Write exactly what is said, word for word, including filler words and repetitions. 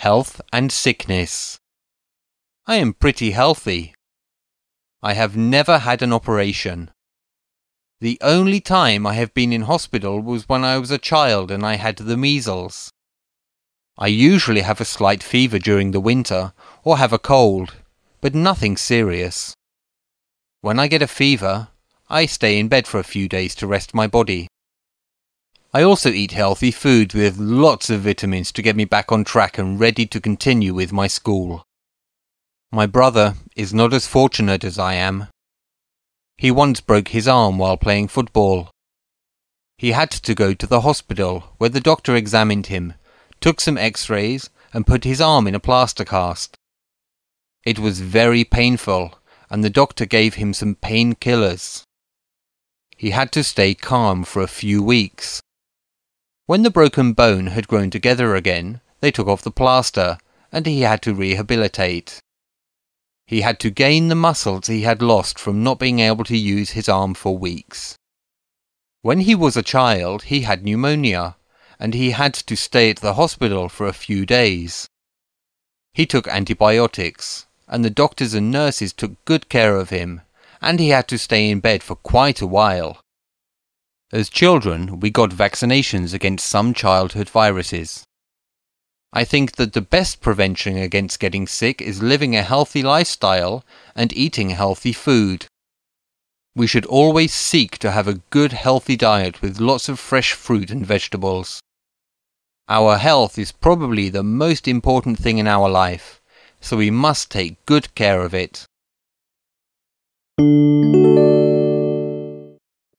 Health and sickness. I am pretty healthy. I have never had an operation. The only time I have been in hospital was when I was a child and I had the measles. I usually have a slight fever during the winter or have a cold, but nothing serious. When I get a fever, I stay in bed for a few days to rest my body. I also eat healthy food with lots of vitamins to get me back on track and ready to continue with my school. My brother is not as fortunate as I am. He once broke his arm while playing football. He had to go to the hospital where the doctor examined him, took some x-rays and put his arm in a plaster cast. It was very painful and the doctor gave him some painkillers. He had to stay calm for a few weeks. When the broken bone had grown together again, they took off the plaster and he had to rehabilitate. He had to gain the muscles he had lost from not being able to use his arm for weeks. When he was a child, he had pneumonia, and he had to stay at the hospital for a few days. He took antibiotics, and the doctors and nurses took good care of him, and he had to stay in bed for quite a while. As children, we got vaccinations against some childhood viruses. I think that the best prevention against getting sick is living a healthy lifestyle and eating healthy food. We should always seek to have a good healthy diet with lots of fresh fruit and vegetables. Our health is probably the most important thing in our life, so we must take good care of it.